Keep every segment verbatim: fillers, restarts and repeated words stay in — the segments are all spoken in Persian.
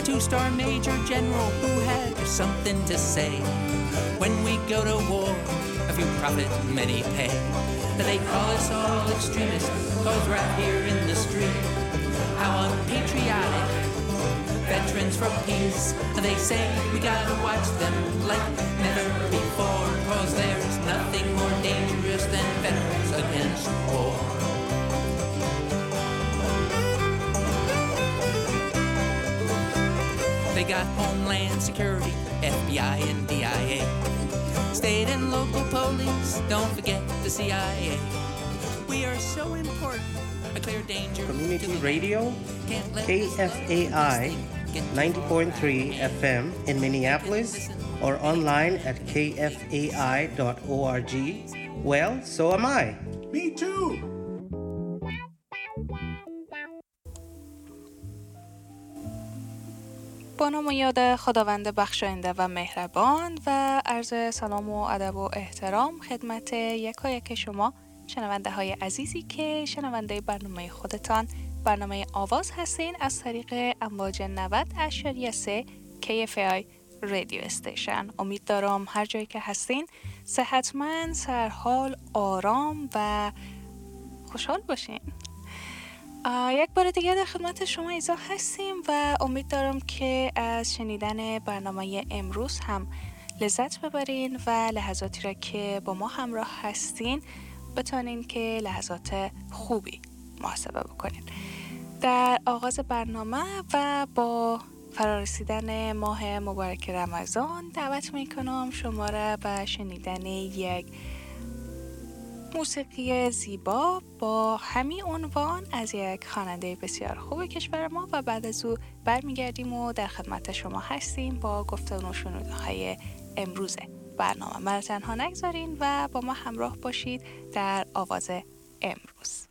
two-star major general who had something to say. When we go to war, a few profit, many pay. They call us all extremists, cause right here in the street. How unpatriotic, veterans for peace. They say we gotta watch them like never before, cause there's nothing more dangerous than veterans against war. They got Homeland Security, F B I and D I A. State and local police, don't forget the C I A. We are so important, a clear danger. Community Radio, K F A I ninety point three F M in Minneapolis, or online at k f a i dot org. Well, so am I. Me too. با نام و یاد خداوند بخشاینده و مهربان و عرض سلام و ادب و احترام خدمت یکایک شما شنونده های عزیزی که شنونده برنامه خودتان برنامه آواز هستین از طریق امواج نود اشاری سه کی اف آی رادیو استیشن. امید دارم هر جایی که هستین صحتمند، سرحال، آرام و خوشحال باشین. یک بار دیگه در خدمت شما ایزا هستیم و امید دارم که از شنیدن برنامه امروز هم لذت ببرین و لحظاتی را که با ما همراه هستین بتونین که لحظات خوبی محاسبه بکنین. در آغاز برنامه و با فرارسیدن ماه مبارک رمضان دعوت میکنم شما را به شنیدن یک موسیقی زیبا با همین عنوان از یک خواننده بسیار خوب کشور ما و بعد از او برمیگردیم و در خدمت شما هستیم با گفتگو و شنوده‌های امروز برنامه. من تنها نگذارین و با ما همراه باشید در آواز امروز.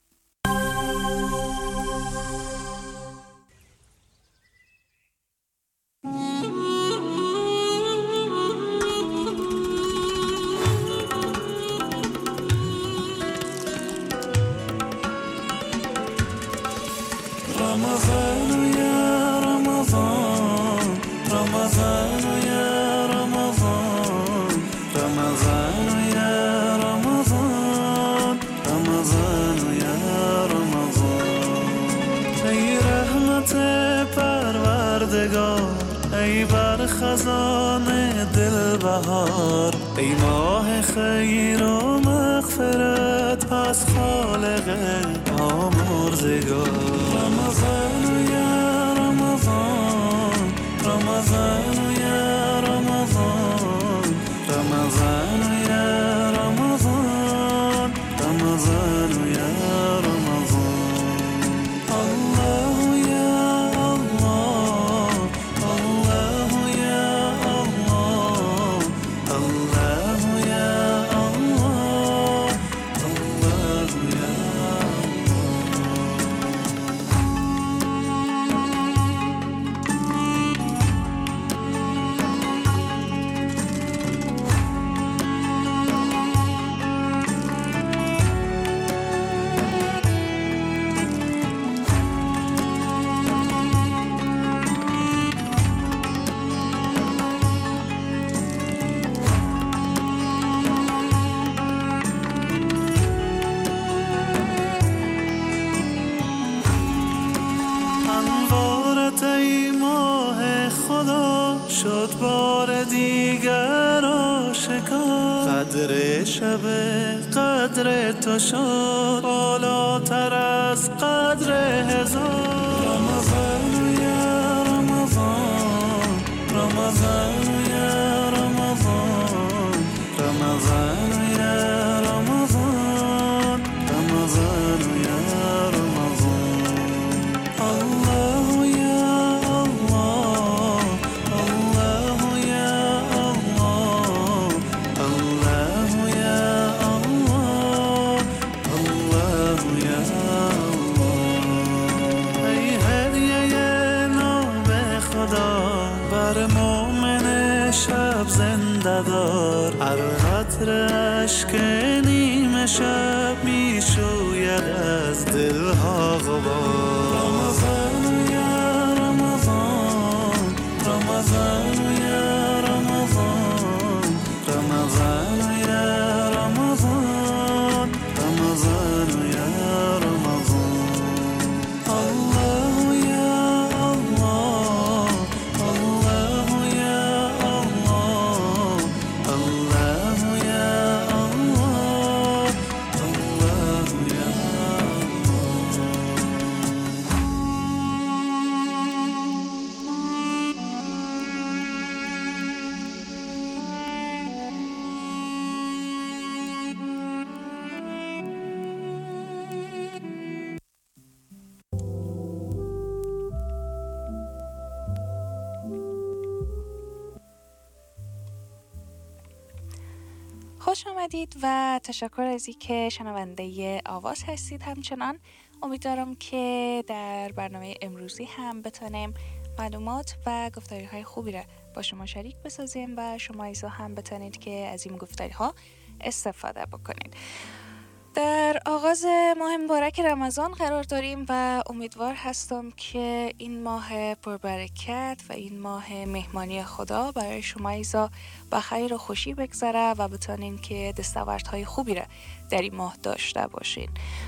رمضان يا رمضان رمضان يا رمضان رمضان يا رمضان رمضان يا رمضان ای رحمت پروردگار ای بر خزان دل بهار ای ماه خیر و مغفرت از خالق آمرزگار رمضان یا رمضان رمضان یا رمضان رمضان یا رمضان رمضان یا رمضان الله یا الله الله یا الله الله یا الله الله شد بار دیگر آشکار قدر شب قدر تو شد بالاتر از قدر هزار رمضان یا رمضان رمضان یا رمضان رمضان یا رمضان رمضان یا رمضان الله یا الله الله یا الله الله یا الله الله یا الله ای هدیه ناب خدا بر مومن شب زنده دار هر قطر اشک نیمه شب می شوید از دلها غبار رمضان یا رمضان خوش آمدید و تشکر از اینکه شنونده آواز هستید. همچنان امیدوارم که در برنامه امروزی هم بتونیم معلومات و گفتاری‌های خوبی را با شما شریک بسازیم و شما ایزا هم بتونید که از این گفتاری‌ها استفاده بکنید. در آغاز ماه مبارک رمضان قرار داریم و امیدوار هستم که این ماه پربرکت و این ماه مهمانی خدا برای شما ایزا با خیر و خوشی بگذره و بتونین که دستاوردهای خوبی را در این ماه داشته باشین.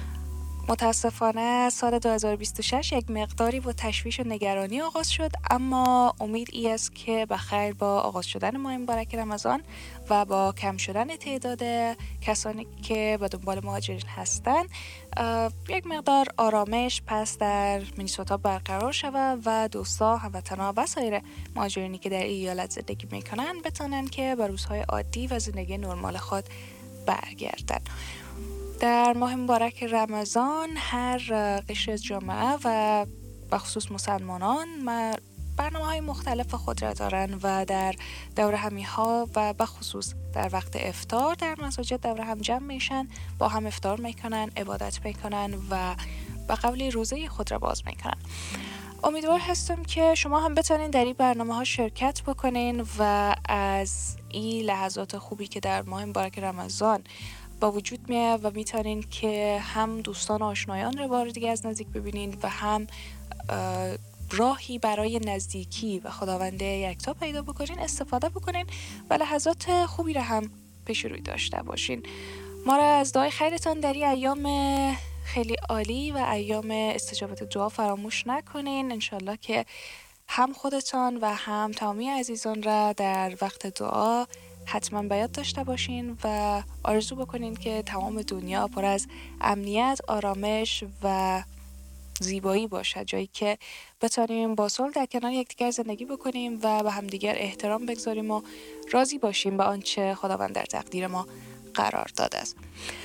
متاسفانه سال دو هزار و بیست و شش یک مقداری با تشویش و نگرانی آغاز شد، اما امید ای است که بخیر با آغاز شدن ماه مبارک رمضان و با کم شدن تعداد کسانی که به دنبال مهاجرین هستند یک مقدار آرامش پس در مینیسوتا برقرار شود و دوستا، هموطنا و سایر مهاجرینی که در این ایالت زندگی میکنن بتونن که به روزهای عادی و زندگی نرمال خود برگردن. در ماه مبارک رمضان هر قشر از جامعه و بخصوص مسلمانان برنامه های مختلف خود را دارن و در دور همی ها و بخصوص در وقت افطار در مساجد دور هم جمع میشن، با هم افطار میکنن، عبادت میکنن و به قولی روزه خود را باز میکنن. امیدوار هستم که شما هم بتونین در این برنامه ها شرکت بکنین و از این لحظات خوبی که در ماه مبارک رمضان با وجود میاد و میتونین که هم دوستان و آشنایان رو بار دیگه از نزدیک ببینین و هم راهی برای نزدیکی و خداوند یکتا پیدا بکنین استفاده بکنین و لحظات خوبی رو هم پیش روی داشته باشین. ما را از دعای خیرتان در این ایام خیلی عالی و ایام استجابت دعا فراموش نکنین. انشالله که هم خودتان و هم تمامی عزیزان را در وقت دعا حتما باید داشته باشین و آرزو بکنین که تمام دنیا پر از امنیت، آرامش و زیبایی باشه، جایی که بتونیم با صلح در کنار یکدیگر زندگی بکنیم و به همدیگر احترام بگذاریم و راضی باشیم به آنچه خداوند در تقدیر ما قرار داده است.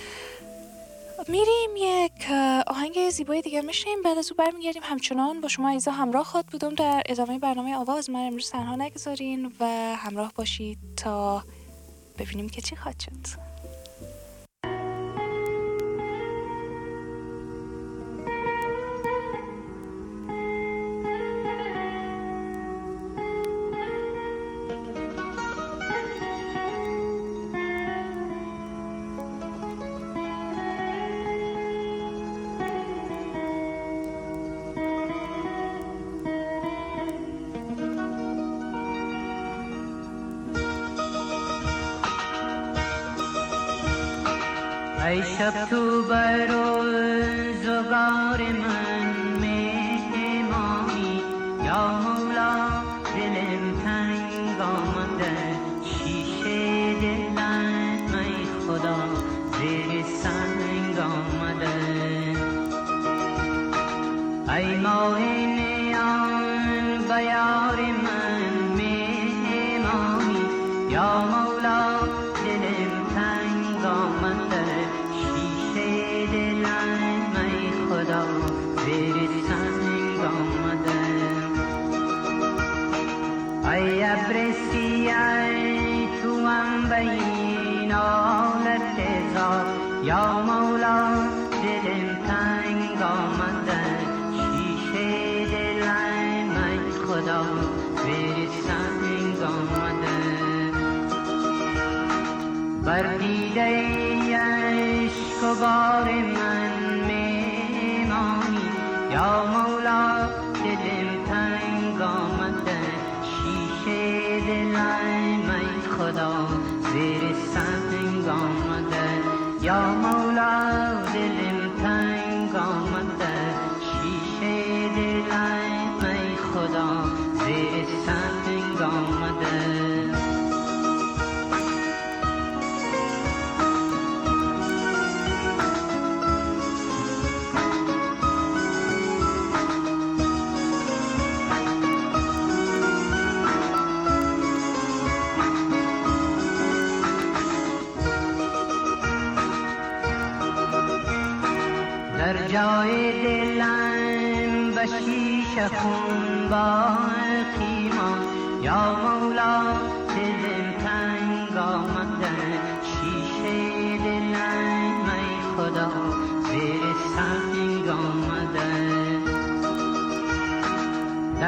میریم یک آهنگ زیبایی دیگه میشیم، بعد از او برمیگردیم. همچنان با شما عزیزا همراه خود بودم در ادامه برنامه آواز. من امروز تنها نگذارین و همراه باشید تا ببینیم که چی خواهد شد. ای شب تو بر روزگار من مهمانی، یا مولا دلم تنگ آمده، شیشه دلم ای خدا زیر سنگ آمده. ای ماه نیان به یار من مهمانی، یا مولا دلم تنگ آمده، زیر سنگ آمده. ای ابر سیاه تو هم بین آلت زار، یا مولا دلم تنگ آمده، شیشه دلم ای خدا زیر سنگ آمده. بر دیده عشق و بار من یا مولا دلم تنگ آمده، شیشه دلم ای خدا زیر سنگ آمده. یا مولا دلم تنگ آمده، شیشه دلم ای خدا زیر سنگ آمده. در جای دلم به شیشه خون باقی ماند، یا مولا دلم تنگ آمده، شیشه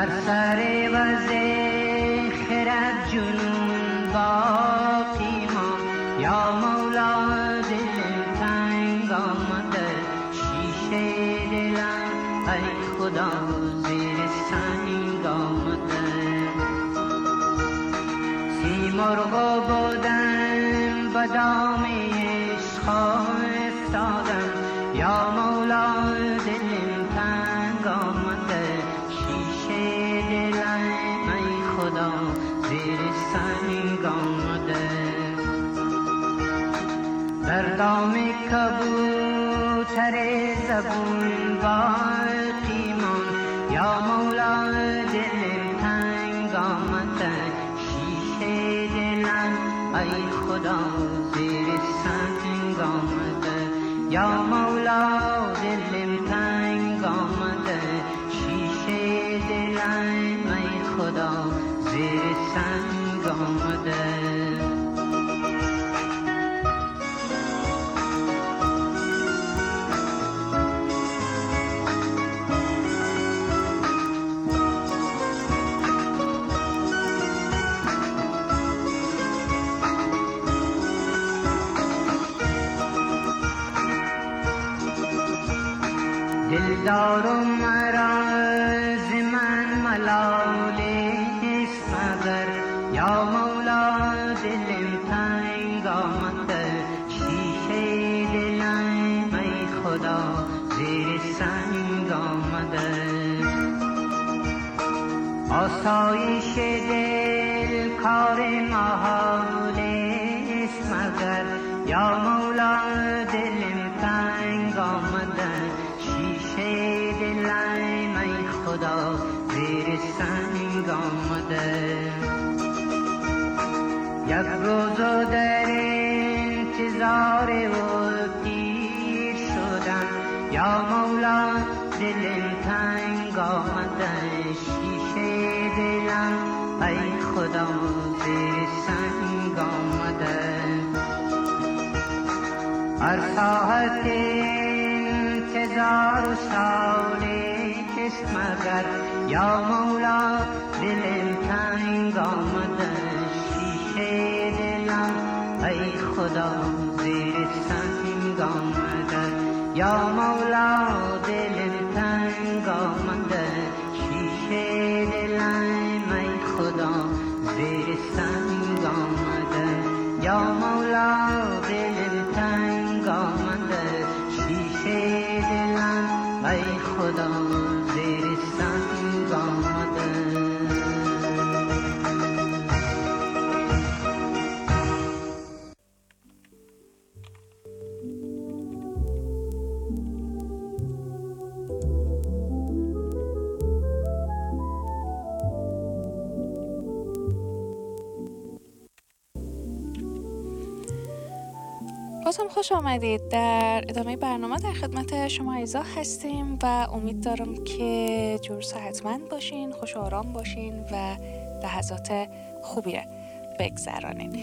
بر سر وز خرد جنون باقی ما. یا مولا دل تنگ آمده شیشه دلم، ای خدا زیر سنگ آمده. سیمرغ بودم به دام عشق افتادم، یا مولا دلم تنگ آمده شیشه دلم، ای خدا زیر سنگ آمده. در دام کبوتر زبون باقی ماند، یا مولا دلم تنگ آمده شیشه دلم، ای خدا زیر سنگ آمده. یا مولا دلم تنگ آمده شیشه دلم، ای خدا زیر سنگ آمده. دلدارم مرا ز من ملال است مگر، یا مولا دلم تنگ آمده شیشه دلم، ای خدا زیر سنگ آمده. آسایش دل کار محال است مگر، یا مولا دلم تنگ آمده شیشه دلم، ای خدا زیر سنگ آمده. یک روز در انتظار و پیر شدم، یا مولا دلم تنگ آمده شیشه دلم، ای خدا زیر سنگ آمده. هر ساعت انتظار سال است مگر، یا مولا دلم تنگ آمده شیشه دلم، ای خدا زیر سنگ آمده. یا مولا دلم تنگ آمده شیشه دلم، ای خدا زیر سنگ آمده. یا مولا دلم تنگ آمده شیشه دلم، ای خدا زیر سنگ آمده. بازم خوش آمدید. در ادامه برنامه در خدمت شما عزیزا هستیم و امید دارم که جور صحتمند باشین، خوش آرام باشین و لحظات خوبی را بگذرانین.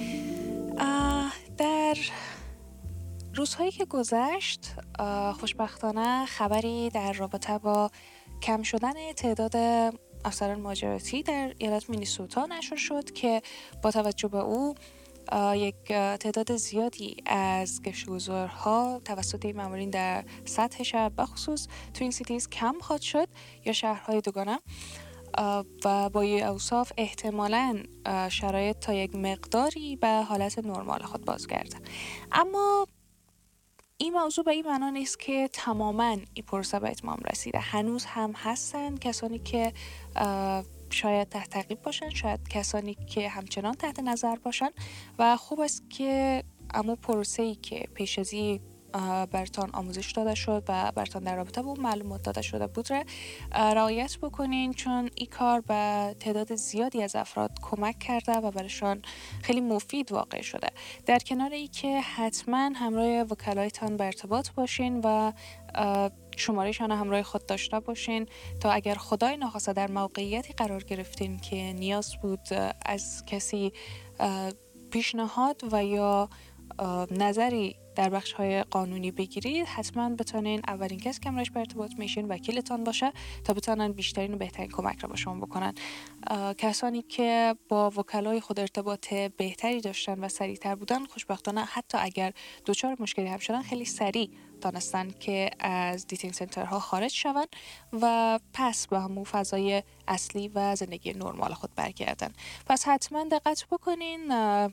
در روزهایی که گذشت خوشبختانه خبری در رابطه با کم شدن تعداد افسران مهاجرتی در ایالت مینیسوتا نشر شد که با توجه به او یک تعداد زیادی از گشتگذارها توسط این مامورین در سطح شهر بخصوص توین سیتیز کم خواهد شد یا شهرهای دوگانه و با این اوصاف احتمالاً شرایط تا یک مقداری به حالت نرمال خود بازگرده. اما این موضوع به این معنا نیست که تماماً این پروسه به اتمام رسیده. هنوز هم هستن کسانی که شاید تحت تعقیب باشن، شاید کسانی که همچنان تحت نظر باشن و خوب است که اما پروسه‌ای که پیش از این برتان آموزش داده شد و برتان در رابطه با معلومات داده شده بود را رعایت بکنین، چون این کار به تعداد زیادی از افراد کمک کرده و برایشان خیلی مفید واقع شده. در کنار ای که حتما همراه وکلایتان به ارتباط باشین و شمارهشان همراه خود داشته باشین تا اگر خدای ناخواسته در موقعیتی قرار گرفتین که نیاز بود از کسی پیشنهاد و یا نظری در بخش‌های قانونی بگیرید، حتما بتونین اولین کسی که امروز به ارتباط میشین وکیلتان باشه تا بتونن بیشترین و بهترین کمک را به شما بکنن. کسانی که با وکلای خود ارتباط بهتری داشتن و سریعتر بودن، خوشبختانه حتی اگر دچار مشکلی هم شدن خیلی سریع دانستن که از دیتین سنترها خارج شون و پس به همون فضای اصلی و زندگی نرمال خود برگردن. پس حتما دقت بکنین،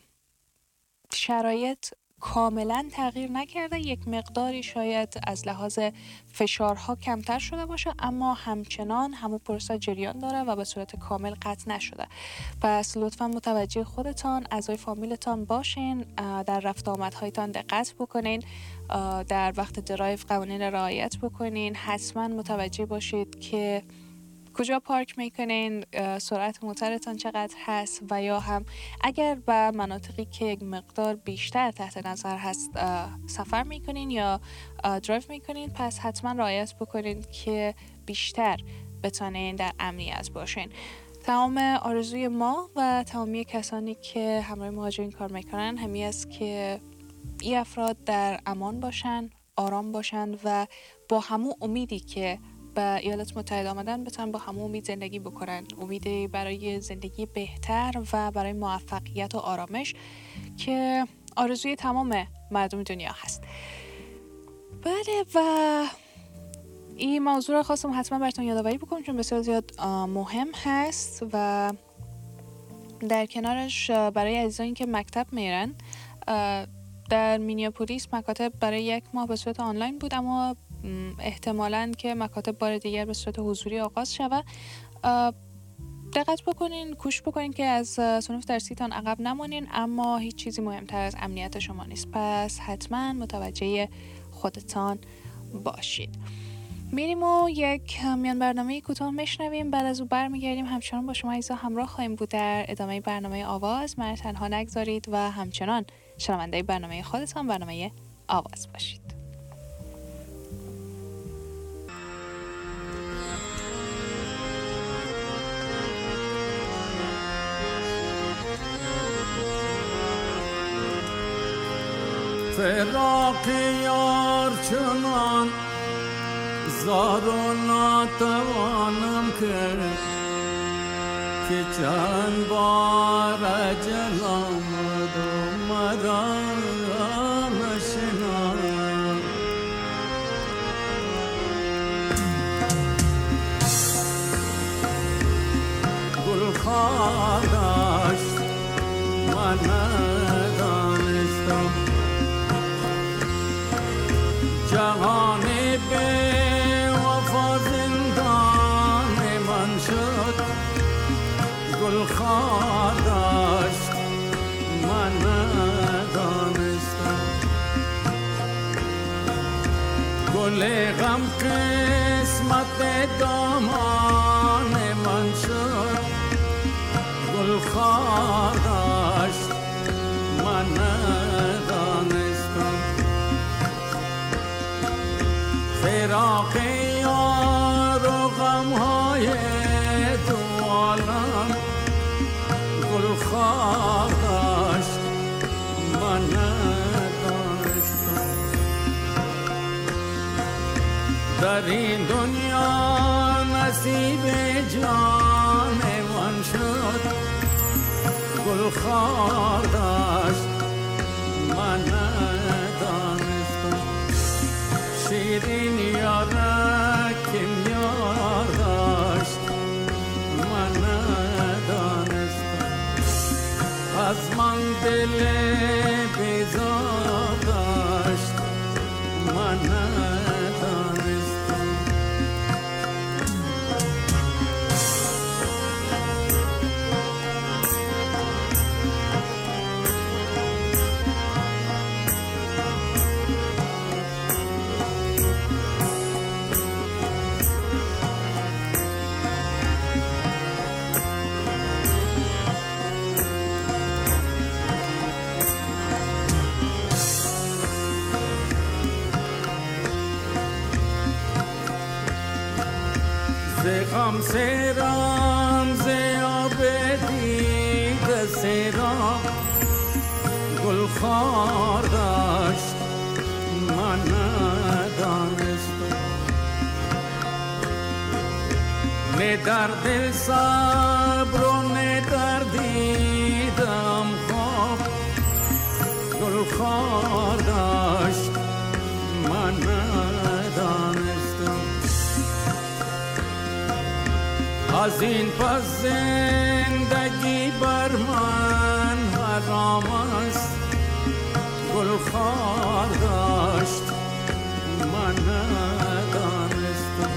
شرایط کاملا تغییر نکرده، یک مقداری شاید از لحاظ فشارها کمتر شده باشه، اما همچنان همون پروسه جریان داره و به صورت کامل قطع نشده. پس لطفا متوجه خودتان، اعضای فامیلتان باشین، در رفت آمدهایتان دقت بکنین، در وقت درایو قوانین رعایت بکنین، حتما متوجه باشید که کجا پارک میکنین، سرعت موتورتان چقدر هست و یا هم اگر به مناطقی که یک مقدار بیشتر تحت نظر هست سفر میکنین یا درایو میکنین، پس حتما رعایت بکنین که بیشتر بتونین در امنیت باشین. تمام آرزوی ما و تمامی کسانی که همراه مهاجرین کار میکنن همی است که این افراد در امان باشن، آرام باشن و با همون امیدی که به ایالات متحده آمدن بتونن با همون امید زندگی بکنن، امیدی برای زندگی بهتر و برای موفقیت و آرامش که آرزوی تمام مردم دنیا هست. بله، و این موضوع رو خواستم حتما براتون یادآوری بکنم چون بسیار زیاد مهم هست و در کنارش برای عزیزانی که مکتب میرن، در مینیاپولیس مکاتب برای یک ماه به صورت آنلاین بود، اما احتمالاً که مکاتب بار دیگر به صورت حضوری آغاز شود. دقت بکنین، کوشش بکنین که از صنوف درسیتان عقب نمانین، اما هیچ چیزی مهمتر از امنیت شما نیست. پس حتما متوجه خودتان باشید. میریم و یک میان برنامه کوتاه میشنویم، بعد از او برمیگردیم. همچنان با شما عزیزا همراه خواهیم بود در ادامه برنامه آواز. من تنها نگذارید و همچنان شنونده برنامه خودتان، برنامه آواز باشید. فراق یار چنان زار و ناتوانم کرد که چند بار اجل آمد و مرا نشناخت. گلخواه داشت من ندانستم، جهان بی وفا زندان من شد. گلخواه داشت من ندانستم، گل غم قسمت دامان من شد. گلخواه داشت من ندانستم، فراق یار و غمهای دو عالم. گلخواه داشت من ندانستم، در این دنیا نصیب جان من شد. گلخواه داشت من ندانستم، شیرین یارکیم یار داشت من ندانستم، از من دل بیزار داشت من ندانستم. غم سیران زیاب دید سیران. گلخواه نه در دل صبر و نه در دیدم خواب گل خار داشت من ندانستم از این پس زندگی بر من حرام است گل خار داشت من ندانستم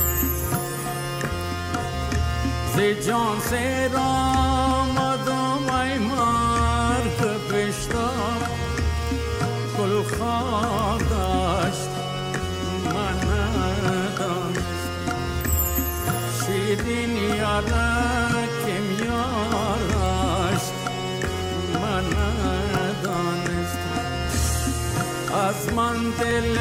ز جان سر آمدم ای مرد بشتاب گل خار داشت من ندانستم شیرین یارکم یار داشت من ندانستم از من دل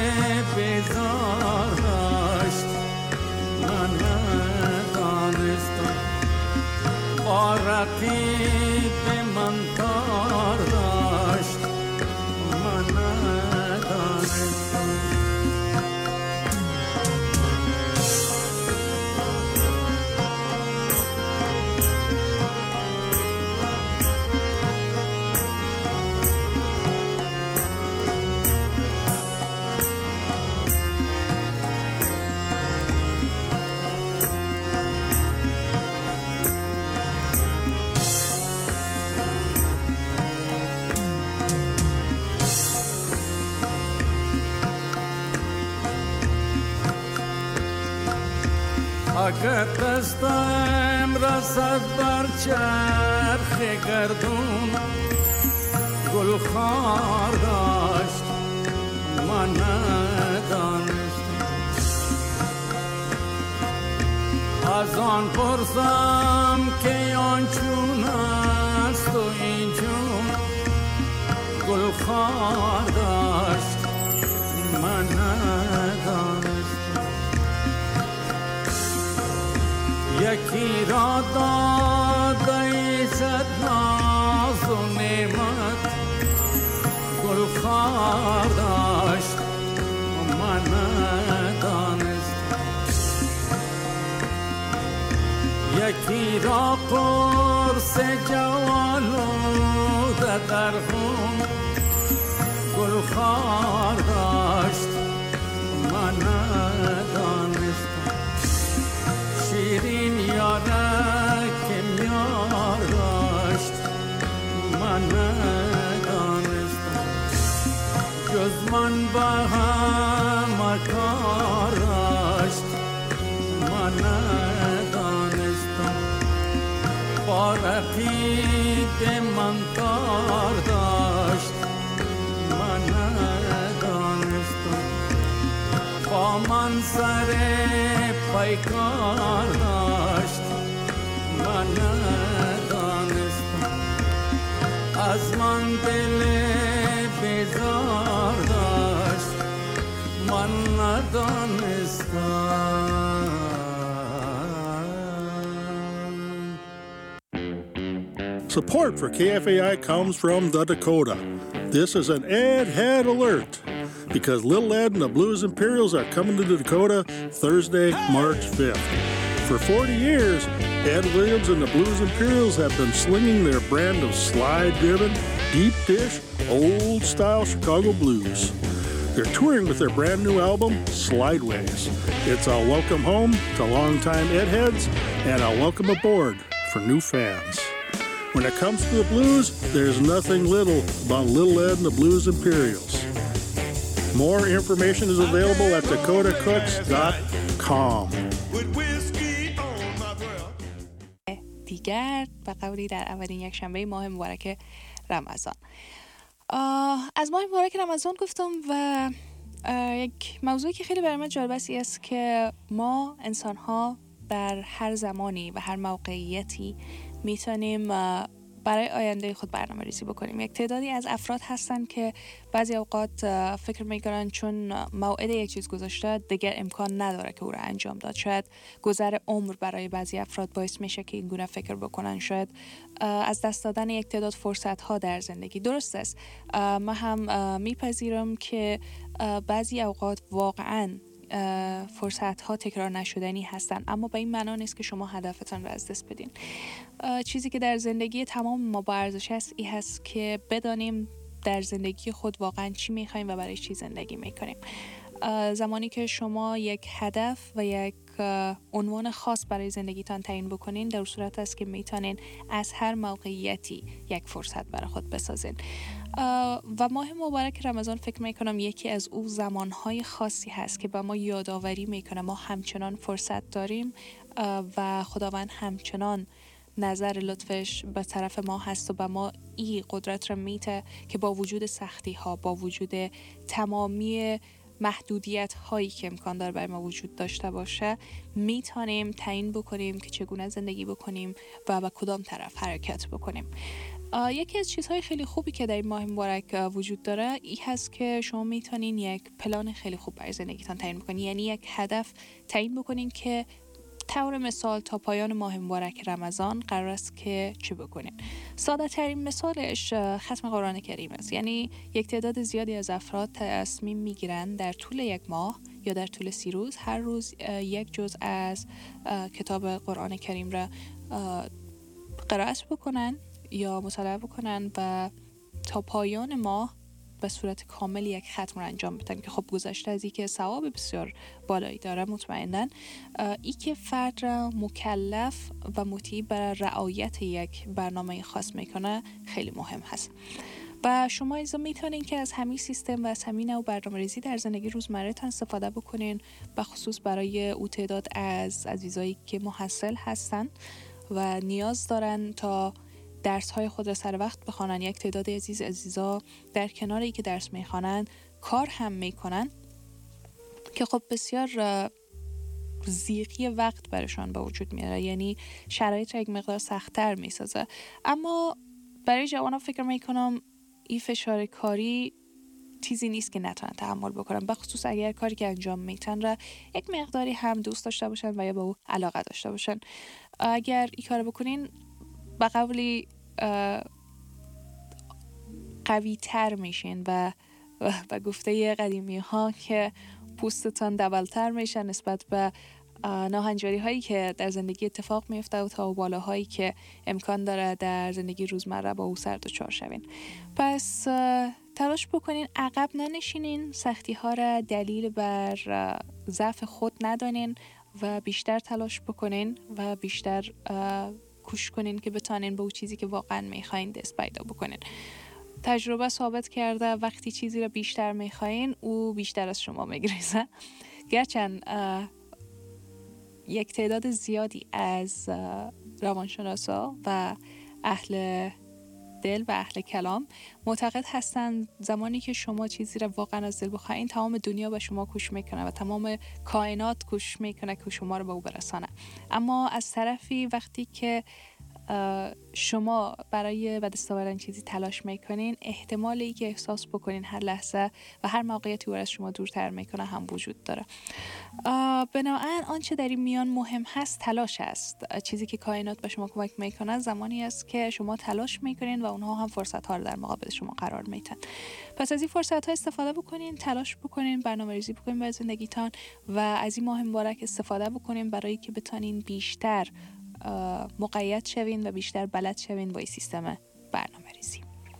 بیزار داشت من ندانستم با رقیب من کار داشت من ندانستم اگر دستم رسد بر چرخ گردون گل خار داشت من ندانستم از آن پرسم که آن چون است و این چون گل خار داشت من ندانستم یکی را داده صد ناز و نعمت گل خار داشت من ندانستم یکی را قرص جوالوده در خون گل خار داشت من ندانستم شیرین یارکم یار داشت من ندانستم جز من با هم کار داشت من ندانستم با رقیب من کار داشت من ندانستم با من سر پیکار داشت من ندانستم از من دل بیزار داشت من ندانستم. Support for K F A I comes from the Dakota. This is an Ed Head alert, because Little Ed and the Blues Imperials are coming to the Dakota Thursday, March fifth. For forty years, Ed Williams and the Blues Imperials have been slinging their brand of slide-driven, deep-dish, old-style Chicago blues. They're touring with their brand-new album, Slideways. It's a welcome home to longtime Ed Heads and a welcome aboard for new fans. When it comes to the blues, there's nothing little about Little Ed and the Blues Imperials. More information is available at dakota cooks dot com. دیگر و قولی در اولین یک شنبه ماه مبارک رمضان. از ماه مبارک رمضان گفتم و یک موضوعی که خیلی برای من جالب است که ما انسان‌ها در هر زمانی و هر موقعیتی میتونیم برای آینده خود برنامه ریزی بکنیم. یک تعدادی از افراد هستن که بعضی اوقات فکر میکنن چون موعد یک چیز گذاشته دیگر امکان نداره که او را انجام داد. شاید گذر عمر برای بعضی افراد باعث میشه که این گونه فکر بکنن. شاید از دست دادن یک تعداد فرصت ها در زندگی. درست است، من هم میپذیرم که بعضی اوقات واقعاً فرصت ها تکرار نشدنی هستن، اما به این معنا نیست که شما هدفتان رو از دست بدین. چیزی که در زندگی تمام ما با ارزش هست این هست که بدانیم در زندگی خود واقعا چی میخوایم و برای چی زندگی میکنیم. زمانی که شما یک هدف و یک عنوان خاص برای زندگیتان تعیین بکنین، در صورت است که میتونین از هر موقعیتی یک فرصت برای خود بسازین. و ماه مبارک رمضان فکر میکنم یکی از او زمانهای خاصی هست که به ما یادآوری میکنه ما همچنان فرصت داریم و خداوند همچنان نظر لطفش به طرف ما هست و به ما این قدرت را میته که با وجود سختی ها، با وجود تمامی محدودیت هایی که امکان داره برای ما وجود داشته باشه، میتونیم تعیین بکنیم که چگونه زندگی بکنیم و به کدام طرف حرکت بکنیم. یکی از چیزهای خیلی خوبی که در این ماه مبارک وجود داره این هست که شما میتونین یک پلان خیلی خوب برای زندگیتان تعیین بکنین، یعنی یک هدف تعیین بکنین که طور مثال تا پایان ماه مبارک رمضان قرار است که چه بکنین. ساده ترین مثالش ختم قرآن کریم است. یعنی یک تعداد زیادی از افراد تصمیم میگیرن در طول یک ماه یا در طول سی روز هر روز یک جزء از کتاب قرآن کریم را قرائت بکنن یا مطالعه بکنن و تا پایان ماه به صورت کامل یک ختم رو انجام بدن که خب گذشته از این که ثواب بسیار بالایی داره، مطمئناً ای که فرد را مکلف و مطیع برای رعایت یک برنامه خاص میکنه خیلی مهم هست. و شما ایزا میتونین که از همین سیستم و از همین نوع برنامه‌ریزی در زندگی روزمره‌تان استفاده بکنین، به خصوص برای او تعداد از عزیزایی که محصل هستن و نیاز دارن تا درس های خود را سر وقت بخوانن. یک تعداد عزیز عزیزا در کنار ای که درس میخوانن کار هم میکنن که خب بسیار ضیقی وقت برشان به وجود میاره، یعنی شرایط را یک مقدار سخت‌تر میسازه. اما برای جوانان فکر میکنم این فشار کاری چیزی نیست که نتونن تحمل بکنن، به خصوص اگر کاری که انجام میتن را یک مقداری هم دوست داشته باشن و یا به او علاقه داشته باشن. اگر این کار بکنین به قولی قوی تر میشین و به گفته قدیمی ها که پوستتان دبلتر میشن نسبت به ناهنجاری هایی که در زندگی اتفاق میفته و تا بالاهایی که امکان داره در زندگی روزمره با او سر دچار شوین. پس تلاش بکنین عقب ننشینین، سختی ها را دلیل بر ضعف خود ندانین و بیشتر تلاش بکنین و بیشتر کوشش کنین که بتونین به اون چیزی که واقعا میخواین دست پیدا بکنین. تجربه ثابت کرده وقتی چیزی رو بیشتر میخواین او بیشتر از شما میگریزه. گرچند یک تعداد زیادی از روانشناسا و اهل دل و اهل کلام معتقد هستند زمانی که شما چیزی رو واقعا از دل بخواین تمام دنیا به شما کوشش میکنه و تمام کائنات کوشش میکنه که شما رو به او برسانه. اما از طرفی وقتی که شما برای به دست آوردن چیزی تلاش میکنین، احتمالی که احساس بکنین هر لحظه و هر موقعیتی او از شما دورتر میکنه هم وجود داره. بنابراین آنچه در این میان مهم هست تلاش است. چیزی که کائنات به شما کمک میکنه زمانی است که شما تلاش میکنین و اونها هم فرصت ها رو در مقابل شما قرار میدن. پس از این فرصت ها استفاده بکنین، تلاش بکنین، برنامه‌ریزی بکنین برای زندگیتان و از این ماه مبارک استفاده بکنین برای که بتونین بیشتر مقید شوین و بیشتر بلد شوین با این سیستم برنامه ریزی.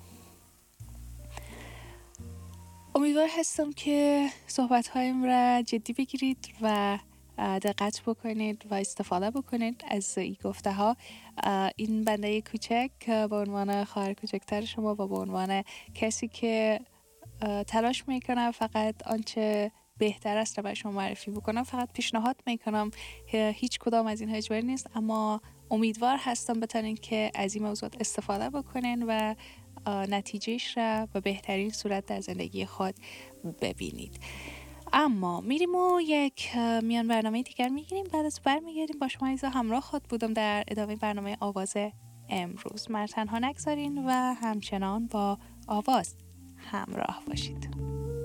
امیدوار هستم که صحبت هایم را جدی بگیرید و دقت بکنید و استفاده بکنید از این گفته ها. این بنده کوچک به عنوان خواهر کوچکتر شما و به عنوان کسی که تلاش میکنه فقط آنچه بهتر است را برای شما معرفی بکنم فقط پیشنهاد میکنم، هیچ کدام از اینها اجباری نیست، اما امیدوار هستم بتونین که از این موضوعات استفاده بکنین و نتیجهش را به بهترین صورت در زندگی خود ببینید. اما میریم و یک میان برنامه دیگر میگیریم، بعد از برمیگردیم با شما ایزا همراه خود بودم در ادامه برنامه آواز امروز. من تنها نگذارین و همچنان با آواز همراه باشید.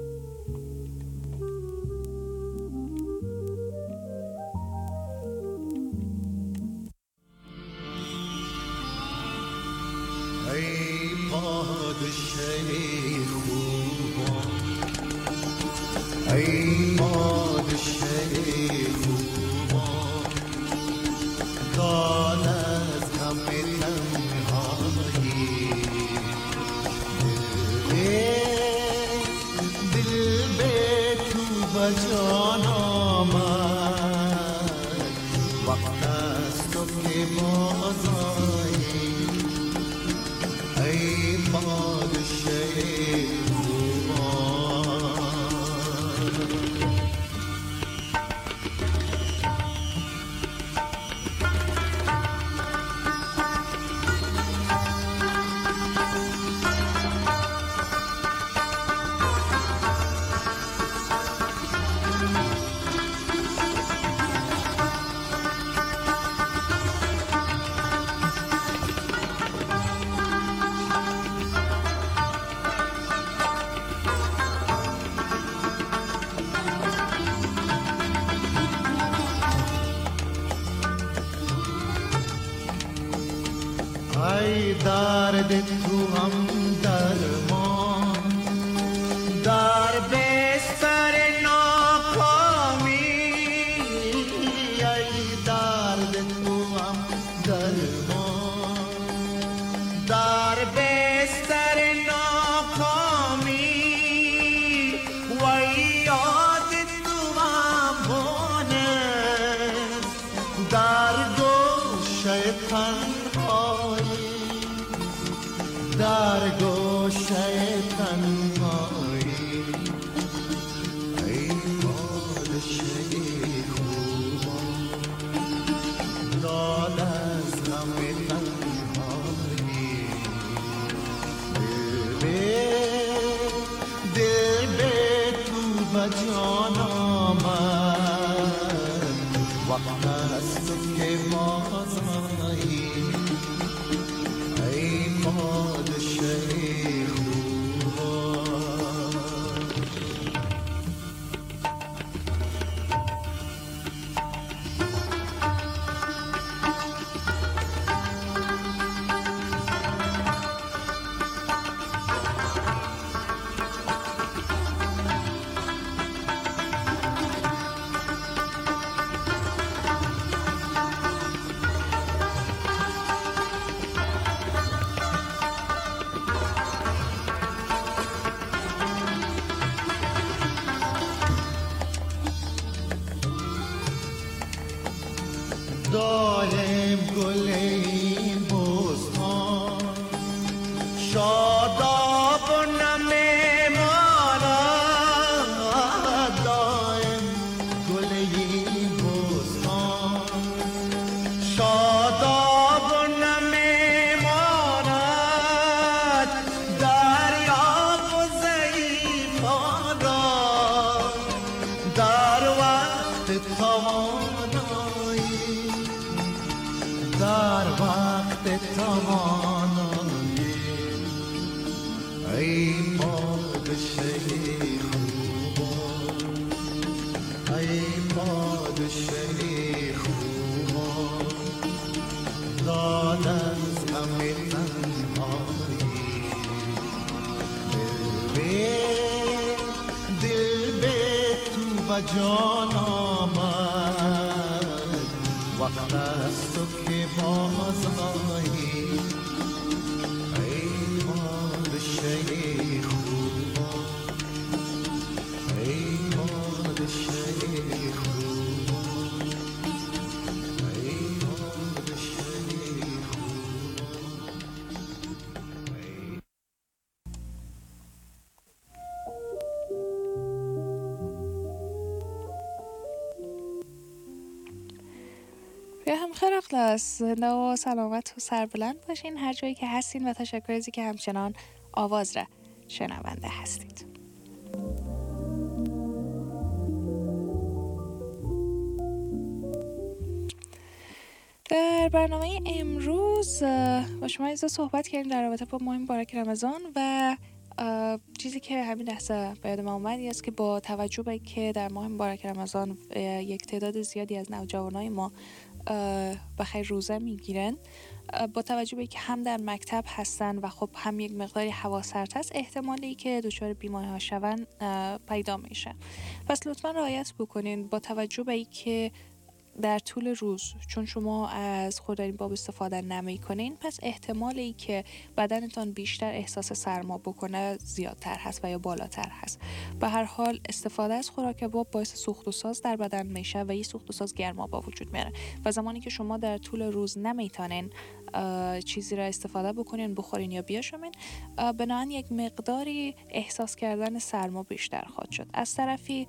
ای پادشه خوبان، ای پادشه جان آمد وقت است تو که باز آیی ای پادشه ای درد تو هم درمان در بستر ناکامی ای درد تو هم درمان در بستر ناکامی و یاد تو هم بانست در گوشه تنهایی در گوشه تنهایی ای پادشه خوبان داد از غم تنهایی دل به دل به تو به جان آمد وقت است که باز آیی ای پادشه خوبان دایم گل این بستان شاداب و نم ماند دایم گل این بستان شاداب و نم ماند دریاب و ضعیفانا در وقت توانایی در وقت توانایی ای پادشه خوبان ای پادشه خوبان داد از غم تنهایی دل به دل به تو و جان آمد وقت است تو که باز آیی ای پادشه خوبان ای پادشه خوبان ای پادشه خوبان به هم خیر اخلاص زنده و سلامت و سربلند باشین هر جایی که هستین و تشکر ازی که همچنان آواز را شنونده هستید. در برنامه امروز با شما ایزا صحبت کردیم در رابطه با ماه مبارک رمضان و چیزی که همین لحظه به یاد من اومد این است که با توجه به که در ماه مبارک رمضان یک تعداد زیادی از نوجوانای ما بخیر روزه میگیرن، با توجه به که هم در مکتب هستن و خب هم یک مقداری هوا سرد هست، احتمالی که دچار بیماری ها شون پیدا میشه. پس لطفا رعایت بکنین با توجه به که در طول روز چون شما از خوردنی باب استفاده نمی کنین، پس احتمال ای که بدنتان بیشتر احساس سرما بکنه زیادتر هست و یا بالاتر هست. به هر حال استفاده از خوراک باب باعث سوخت و ساز در بدن میشه و این سوخت و ساز گرما با وجود میاره و زمانی که شما در طول روز نمیتونین چیزی را استفاده بکنین، بخورین یا بیاشمین، بنابراین یک مقداری احساس کردن سرما بیشتر خواهد شد. از طرفی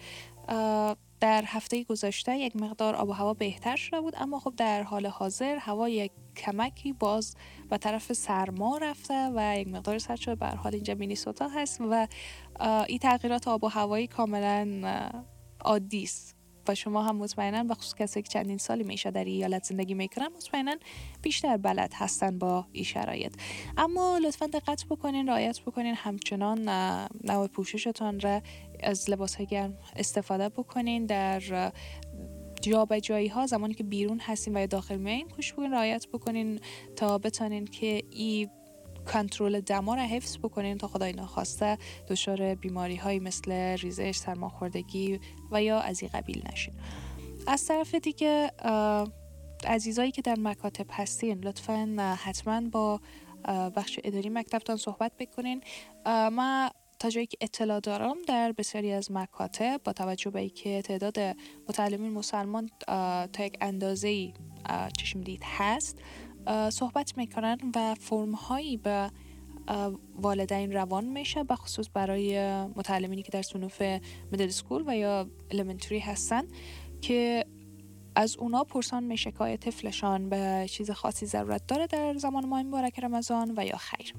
در هفته گذشته یک مقدار آب و هوا بهتر شده بود، اما خب در حال حاضر هوا یک کمکی باز به طرف سرما رفته و یک مقدار سرد شده. به هر حال اینجا مینیسوتا هست و این تغییرات آب و هوایی کاملا عادی است و شما هم مطمئنا به خصوص کسی که چندین سالی میشه در ایالت زندگی میکنن مطمئنا بیشتر بلد هستن با این شرایط. اما لطفا دقت بکنین، رعایت بکنین، همچنان نوع پوششتان را از لباس‌های گرم استفاده بکنین. در جابجایی ها زمانی که بیرون هستین و یا داخل میایین کوشش بکنین رعایت بکنین تا بتونین که این کنترل دما را حفظ بکنین تا خدای ناخواسته دچار بیماری هایی مثل ریزش، سرماخوردگی و یا از این قبیل نشین. از طرف دیگه عزیزایی که در مکاتب هستین لطفاً حتما با بخش اداری مکتبتان صحبت بکنین. ما تا جایی که اطلاع دارم در بسیاری از مکاتب با توجه به اینکه تعداد متعلمین مسلمان تا یک اندازه‌ای چشم دید هست صحبت میکنن و فرم هایی به والدین روان میشه، به خصوص برای متعلمینی که در صنوف میدل اسکول و یا الیمنتری هستن که از اونا پرسان میشه که طفلشان به چیز خاصی ضرورت داره در زمان ماه مبارک رمضان و یا خیر.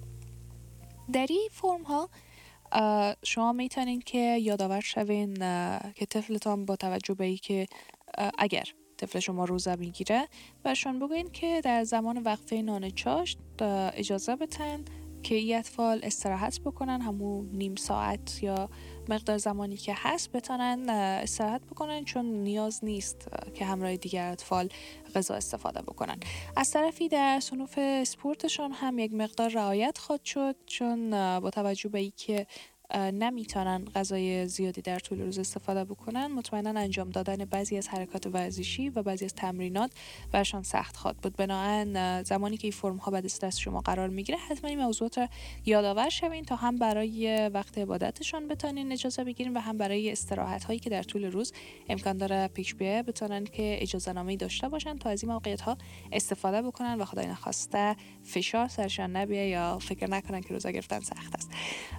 در این فرم ها شما میتونین که یادآور شوین که طفلتان با توجه به ای که اگر طفل شما روزه میگیره برشان بگوین که در زمان وقفه نان چاشت اجازه بتن که این اطفال استراحت بکنن، همون نیم ساعت یا مقدار زمانی که هست بتونن استراحت بکنن، چون نیاز نیست که همراه دیگر اطفال غذا استفاده بکنن. از طرفی در صنوف اسپورتشان هم یک مقدار رعایت خواهد شد، چون با توجه به اینکه نمیتونن غذای زیادی در طول روز استفاده بکنن مطمئنا انجام دادن بعضی از حرکات ورزشی و بعضی از تمرینات برشان سخت خواهد بود. بنابراین زمانی که این فرم ها به دست شما قرار میگیره حتما این موضوعات را یادآور شوین تا هم برای وقت عبادتشان بتونین اجازه بگیرین و هم برای استراحت هایی که در طول روز امکان داره پیش بیاد بتونن که اجازه نامه‌ای داشته باشن تا از این موقعیت ها استفاده بکنن و خدای نخواسته فشار سرشان نبیه یا فکر نکنن که روزه گرفتن سخت است.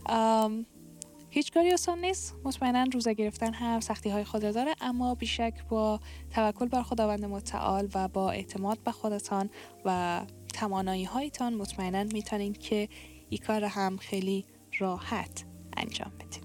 هیچ کاری آسان نیست، مطمئنا روزه گرفتن هم سختی های خود داره، اما بیشک با توکل بر خداوند متعال و با اعتماد به خودتان و توانایی هایتان مطمئنا میتونین که این کار هم خیلی راحت انجام بدین.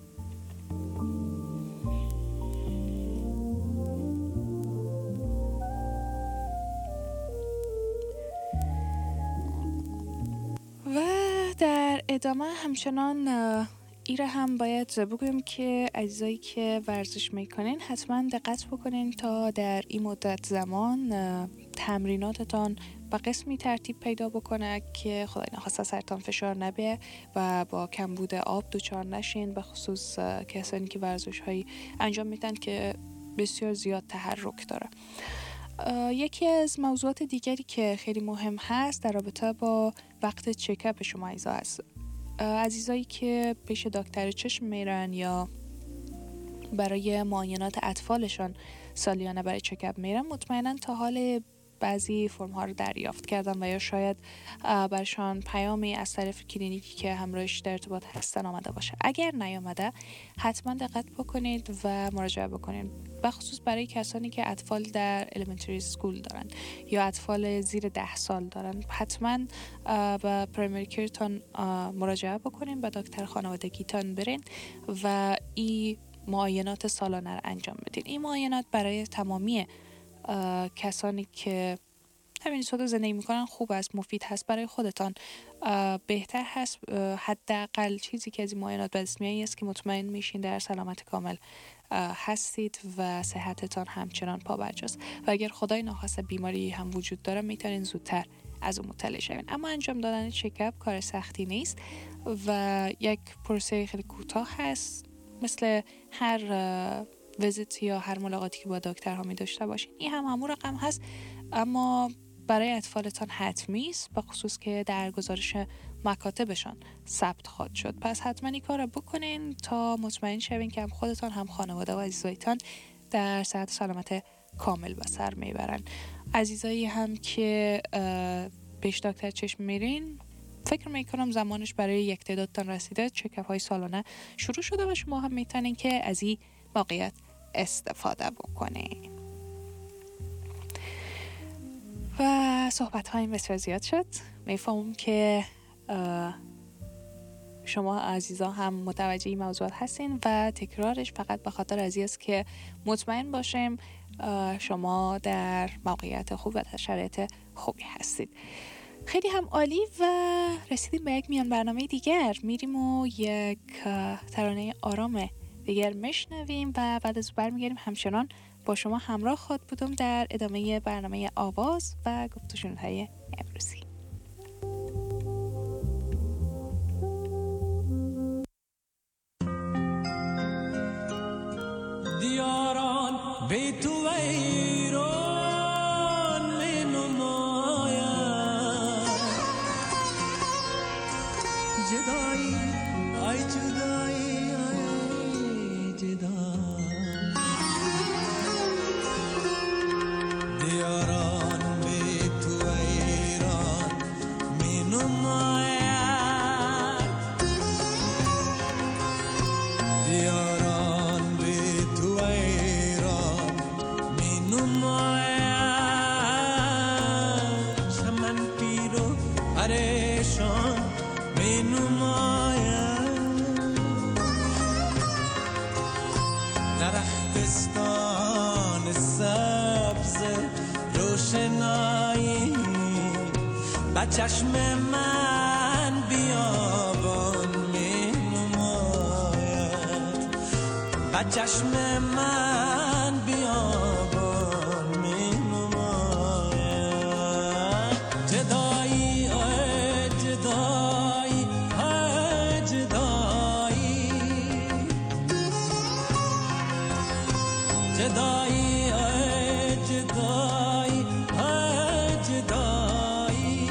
و در ادامه همچنان ایره هم باید بگویم که عزیزایی که ورزش میکنین حتما دقت بکنین تا در این مدت زمان تمریناتتان با قسمی ترتیب پیدا بکنه که خدای نخواسته سرتان فشار نبیه و با کمبود آب دچار نشین، به خصوص کسانی که ورزش هایی انجام میدن که بسیار زیاد تحرک داره. یکی از موضوعات دیگری که خیلی مهم هست در رابطه با وقت چکاپ شما عزیزا هست. عزیزایی که پیش دکتر چشم میرن یا برای معاینات اطفالشان سالیانه برای چکاپ میرن مطمئنا تا حال بعضی فرم ها رو دریافت کردن و یا شاید برشان پیامی از طرف کلینیکی که همراهش در ارتباط هستن آمده باشه. اگر نیامده حتما دقت بکنید و مراجعه بکنید، بخصوص برای کسانی که اطفال در الیمنتری سکول دارن یا اطفال زیر ده سال دارن حتما به پرایمری کیرتان مراجعه بکنید، به دکتر خانوادگیتان برین و این معاینات سالانه رو انجام بدین. این معاینات برای تمامی کسانی که همین صورت زندگی میکنن خوب است، مفید هست، برای خودتان بهتر هست. حداقل چیزی که از این معاینات به دست میاد است که مطمئن میشین در سلامت کامل هستید و صحتتان همچنان پابرجاست و اگر خدای ناخواسته بیماری هم وجود داره میتونین زودتر از اون مطلع شوین. اما انجام دادن چکاپ کار سختی نیست و یک پروسه خیلی کوتاه هست، مثل هر ویزیت یا هر ملاقاتی که با دکترها می داشته باشین. این هم همون رقم هست، اما برای اطفالتان حتمی است، به خصوص که در گزارش مکاتبشان ثبت خواهد شد. پس حتما این کار رو بکنین تا مطمئن شوین که هم خودتان هم خانواده و عزیزایتان در صحت سلامت کامل به سر میبرن. عزیزایی هم که پیش دکتر چشم میرین، فکر میکنم زمانش برای یک تعدادتان رسیده. چکاپ های سالانه شروع شده و شما هم میتونین که از این موقعیت استفاده بکنین. و صحبت هایم بسیار زیاد شد. میفهمم که شما عزیزا هم متوجه این موضوعات هستین و تکرارش فقط به خاطر از این است که مطمئن باشیم شما در موقعیت خوب و در شرایط خوبی هستید. خیلی هم عالی و رسیدیم به یک میان برنامه دیگر. میریم و یک ترانه آرام دیگر میشنویم و بعد از برمیگردیم همچنان با شما همراه خواهد بودم در ادامه برنامه آواز و گفت و شنودهای امروزی. دیاران به تو ایران می نماید، جدایی ای جدایی ای جدایی، دیاران به تو ایران می نماید، دیاران به تو ایران می نماید، چمن پیر و پریشان می نماید، درختستان سبز روشنایی با چشم من بیابان می نماید، با چشم من بیابان می نماید، جدایی ای جدایی ای جدایی، جدایی ای جدایی ای جدایی،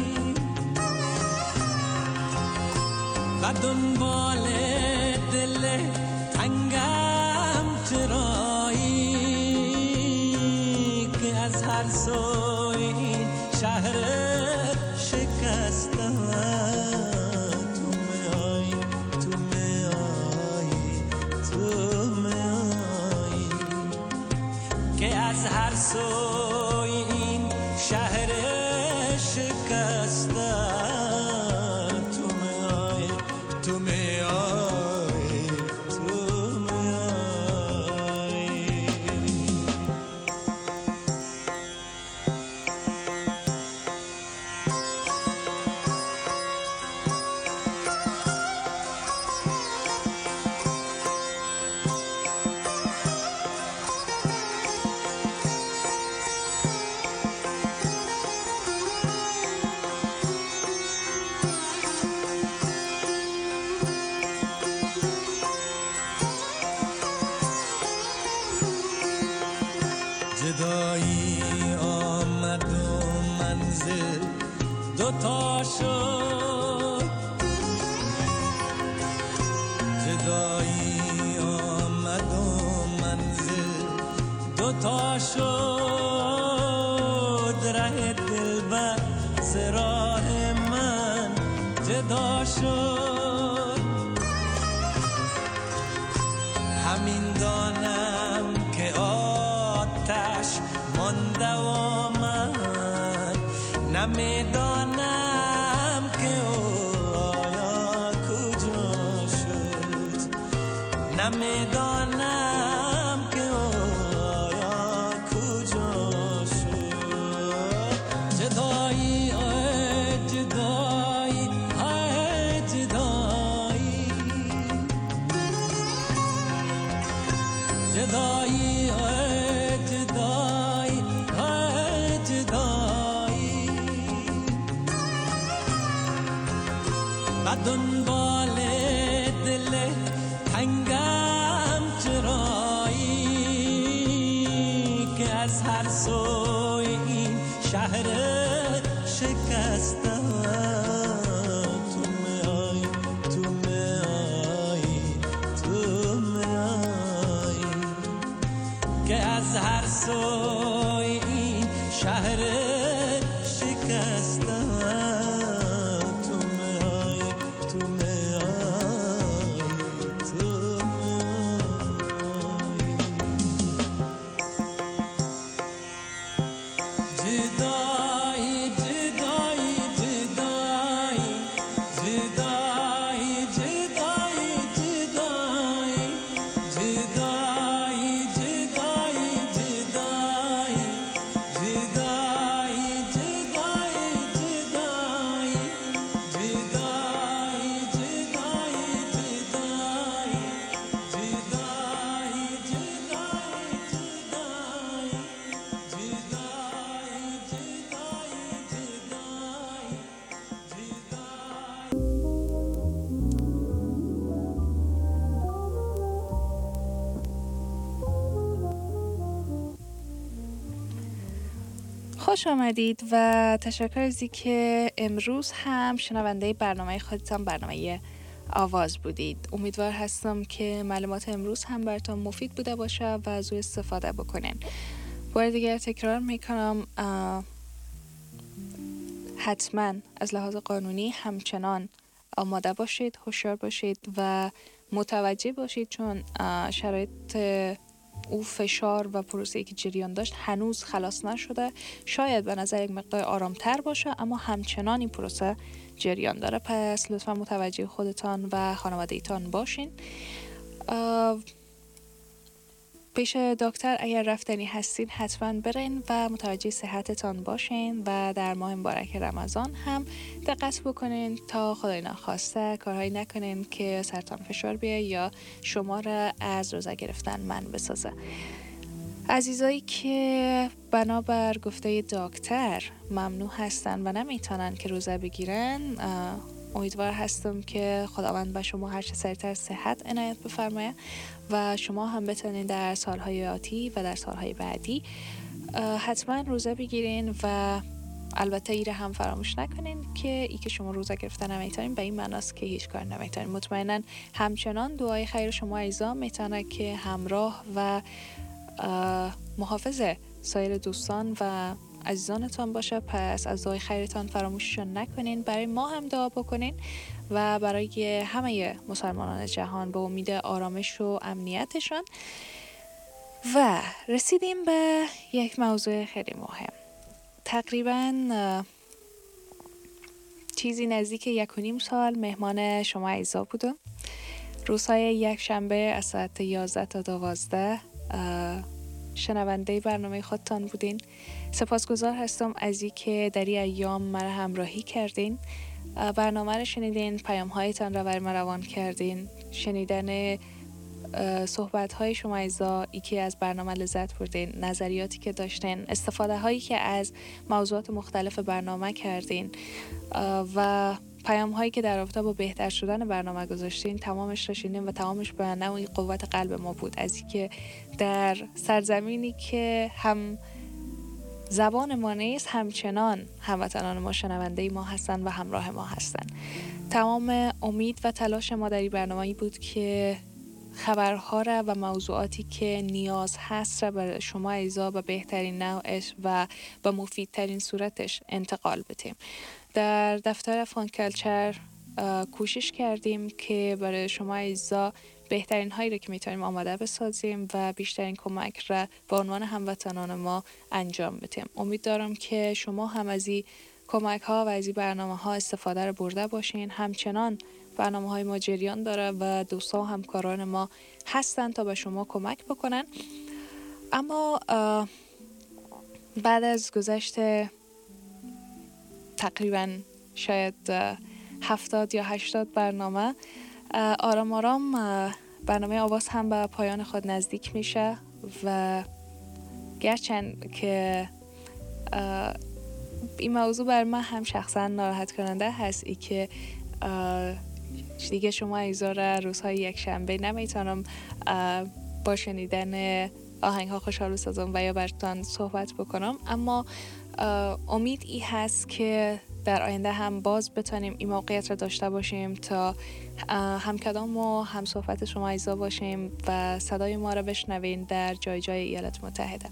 و دنبال دل تنگم چرایی که از هر سوی شهر شکسته تو میایی تو میایی تو میایی که از هر سوی این شهر شکسته تو میایی تو میایی تو میایی. جدایی آمد و منزل دوتا شد، جدایی آمد و منزل دوتا شد، ره دل بر سراه من جدا شد، همین دانم که آتش مانده و من نمیدانم که آیا کجا شد، نمیدانم که آیا کجا شد، جدایی ای جدایی ای جدایی، جدایی ای جدایی ای جدایی، و دنبال دل تنگم چرایی خوش آمدید و تشکر از اینکه امروز هم شنونده برنامه خودتان برنامه آواز بودید. امیدوار هستم که معلومات امروز هم براتون مفید بوده باشه و از او استفاده بکنین. بار دیگر تکرار میکنم حتما از لحاظ قانونی همچنان آماده باشید، هوشیار باشید و متوجه باشید، چون شرایط او فشار و پروسه‌ای که جریان داشت هنوز خلاص نشده. شاید به نظر یک مقدار آرامتر باشه اما همچنان این پروسه جریان داره. پس لطفا متوجه خودتان و خانواده‌تان باشین. پیش دکتر اگر رفتنی هستین حتما برین و متوجه صحتتان باشین و در ماه مبارک رمضان هم دقت بکنین تا خدای نخواسته کارهایی نکنین که سرطان فشار بیه یا شما را از روزه گرفتن منع بسازه. عزیزایی که بنابر گفته دکتر ممنوع هستن و نمیتونن که روزه بگیرن، امیدوار هستم که خداوند به شما هر چه سریعتر صحت عنایت بفرماید و شما هم بتونین در سالهای آتی و در سالهای بعدی حتما روزه بگیرین و البته ایره هم فراموش نکنین که ای که شما روزه گرفتن نمیتونین به این معناست که هیچ کار نمیتونین. مطمئنا همچنان دعای خیر شما عزیزان میتونه که همراه و محافظ سایر دوستان و عزیزانتان باشه. پس از دعای خیرتان فراموششون نکنین. برای ما هم دعا بکنین و برای همه مسلمانان جهان به امید آرامش و امنیتشان. و رسیدیم به یک موضوع خیلی مهم. تقریبا چیزی نزدیک یک و نیم سال مهمان شما عزیزا بودم. روزهای یک شنبه از ساعت یازده تا دوازده شنونده برنامه خودتان بودین. سپاسگزار هستم از این که در این ایام مرا همراهی کردین، برنامه رو شنیدین، پیام هایتان رو بر من روان کردین، شنیدن صحبت های شما عزیزا ای که از برنامه لذت بردین، نظریاتی که داشتین، استفاده هایی که از موضوعات مختلف برنامه کردین و پیام هایی که در رابطه با بهتر شدن برنامه گذاشتین، تمامش رو شنیدیم و تمامش به نوعی قوت قلب ما بود از این که در سرزمینی که هم زبان ما نیست همچنان هموطنان ما شنونده ما هستن و همراه ما هستن. تمام امید و تلاش ما در این برنامه‌ای بود که خبرها را و موضوعاتی که نیاز هست را به شما عزیزا به بهترین نوعش و به مفیدترین صورتش انتقال بدیم. در دفتر فان کلچر کوشش کردیم که برای شما عزیزا بهترین هایی را که میتونیم آماده بسازیم و بیشترین کمک را به عنوان هموطنان ما انجام بدیم. امید دارم که شما هم از این کمک ها و از این برنامه ها استفاده را برده باشین. همچنان برنامه های ما جریان داره و دوستا و همکاران ما هستن تا به شما کمک بکنن. اما بعد از گذشت تقریبا شاید هفتاد یا هشتاد برنامه، آرام آرام برنامه آواز هم به پایان خود نزدیک میشه و گرچند که این موضوع بر من هم شخصا ناراحت کننده هست ای که دیگه شما عزیزا را روزهای یک شنبه نمیتونم با شنیدن آهنگ ها خوشحال بسازم و یا براتون صحبت بکنم، اما امید ای هست که در آینده هم باز بتونیم این موقعیت را داشته باشیم تا همکلام و هم صحبت شما عزیزا باشیم و صدای ما را بشنوین در جای جای ایالات متحده.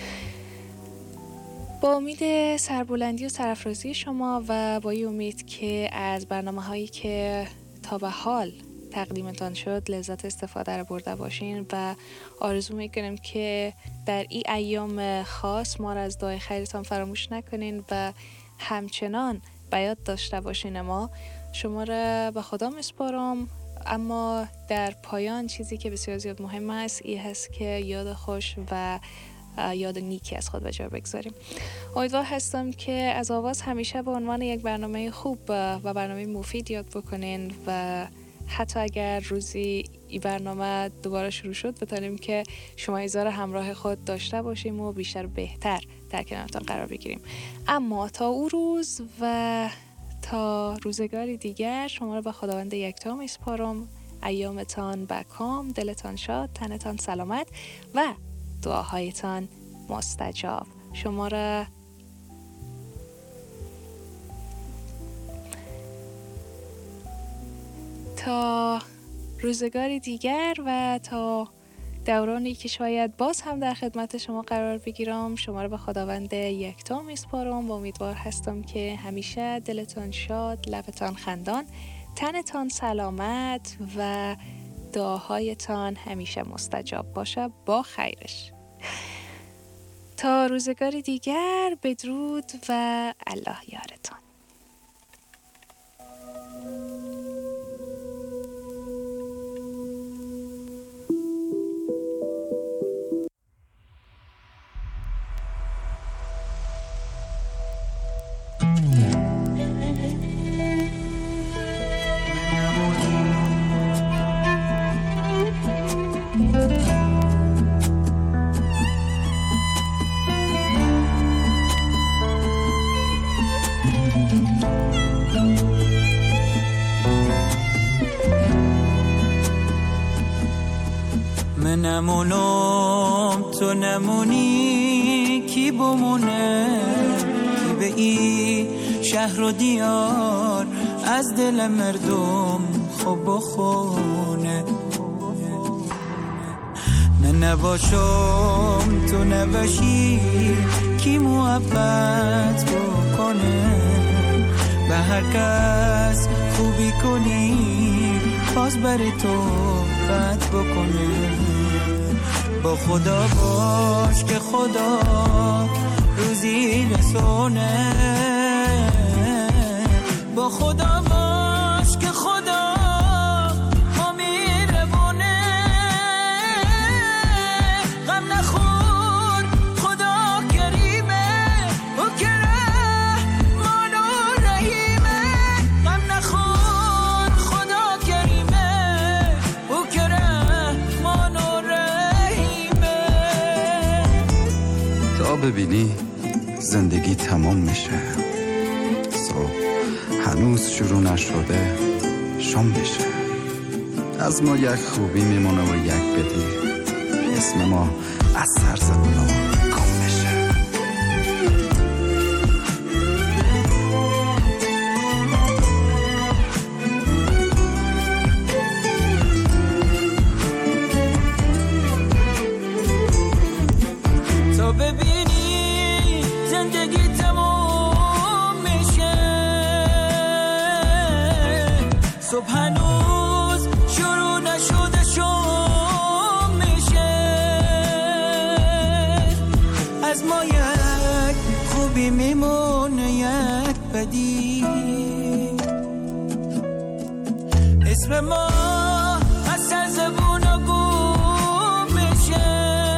با امید سربلندی و سرافرازی شما و با این امید که از برنامه هایی که تا به حال تقدیمتان شد لذت استفاده را برده باشین و آرزو میکنیم که در این ایام خاص ما را از دعای خیرتان فراموش نکنین و همچنان به یاد داشته باشین ما شما را به خدا میسپارم. اما در پایان چیزی که بسیار زیاد مهم است این هست که یاد خوش و یاد نیکی از خود به جا بگذاریم. امیدوار هستم که از آواز همیشه به عنوان یک برنامه خوب و برنامه مفید یاد بکنین و حتی اگر روزی این برنامه دوباره شروع شد بتونیم که شما ایزار همراه خود داشته باشیم و بیشتر بهتر در کنارتان قرار بگیریم. اما تا او روز و تا روزگاری دیگر شما رو به خداوند یکتا میسپارم. ایامتان بکام، دلتان شاد، تنتان سلامت و دعاهایتان مستجاب. شما را تا روزگاری دیگر و تا دورانی که شاید باز هم در خدمت شما قرار بگیرم، شما رو به خداوند یکتا میسپارم و امیدوار هستم که همیشه دلتان شاد، لبتان خندان، تنتان سلامت و دعاهایتان همیشه مستجاب باشه با خیرش. تا روزگاری دیگر، بدرود و الله یارتان. من نمونم تو نمونی کی بمونه، کی به این شهر و دیار از دل مردم خوب بخونه. نه نباشم تو نباشی کی محبت بکنه، به هر کس خوبی کنی باز بر تو بد بکنه. با خدا باش که خدا روزی رسونه، با خدا باش که خدا ما میرونه. غم نخور خدا کریمه و کرمان و رحیمه. غم نخور خدا کریمه و کرمان و رحیمه. تا ببینی زندگی تمام میشه، صبح هنوز شروع نشده شام میشه. از ما یک خوبی میمونه و یک بدی، اسم ما از سر زبونا گم میشه. تو ببینی زندگی تمام میشه، صبح هنوز شروع نشده شام میشه. از ما یک خوبی میمونه یک بدی، اسم ما از سر زبونا گم میشه.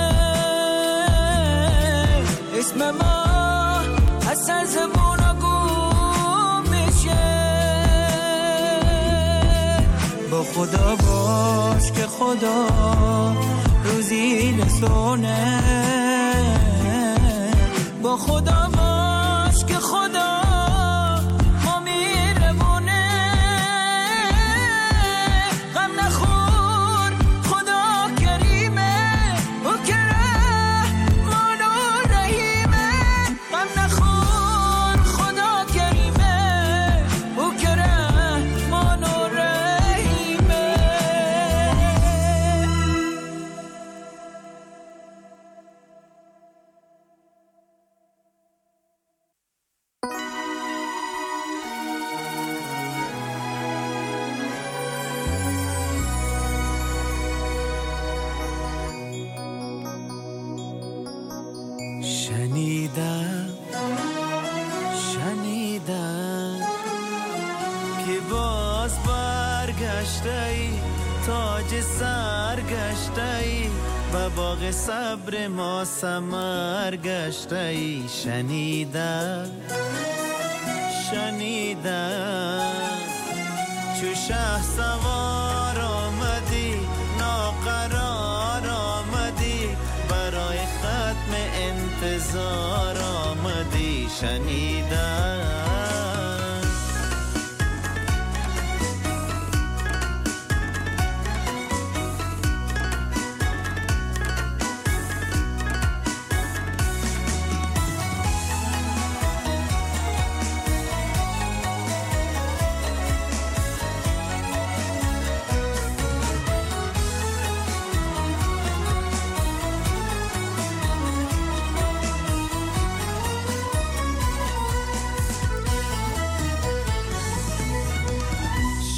اسم ما از سر زبونا گم میشه. با خدا باش که خدا روزی رسونه، با خدا باش که خدا ما میرمونه. غم نخور خدا کریمه و کرمان و رحیمه. غم نخور خدا کریمه و کرمان و رحیمه. شنیدم شنیدم که باز برگشته ای، تاج سر گشته ای و باغ صبر ما ثمر گشته ای. شنیدم شنیدم چو شه سوار آمدی، ناقرار آمدی، برای ختم انتظار آمدی. شنیدم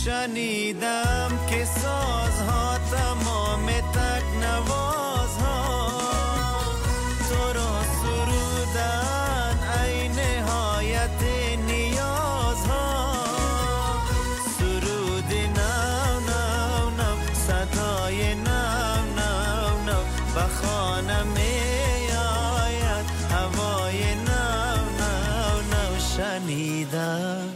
شنیدم که سازها تمام تکنوازها تو را سرودن ای نهایت نیازها. سرود نو نو نو صدای نو نو نو به خانه می آید هوای نو نو نو. شنیدم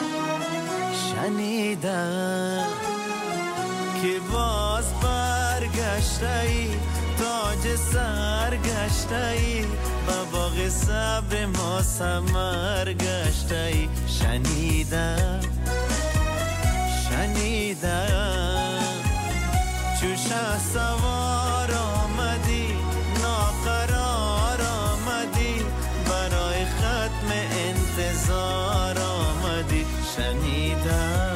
شنیدم که باز برگشته ای تاج سرگشته ای با باغ صبر ما ثمر گشته ای. شنیدم شنیدم چو شه سوار آمدی ناقرار آمدی برای ختم انتظار آمدی. شنیدم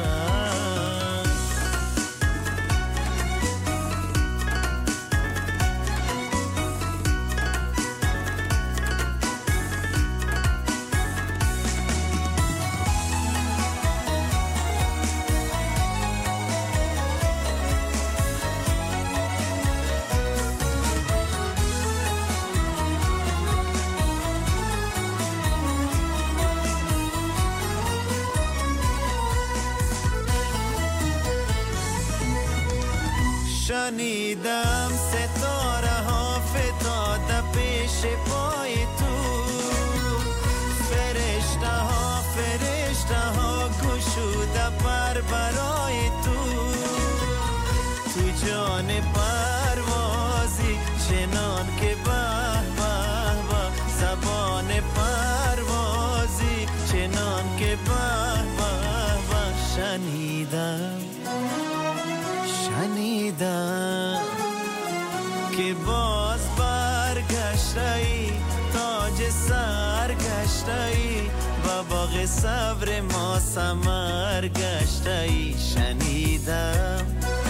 شنیدم ستاره ها فتاده پیش پای تو، فرشته ها فرشته ها گشوده پر برای تو. تو جان پروازی چنان که به به به، زبان پروازی چنان که به به به. شنیدم شنیدم که باز برگشته ای تاج سرگشته ای و باغ صبر ما ثمر گشته ای. شنیدم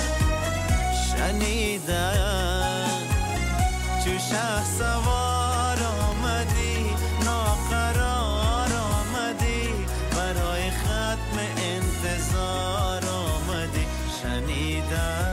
شنیدم چو شه سوار آمدی ناقرار آمدی برای ختم انتظار آمدی. شنیدم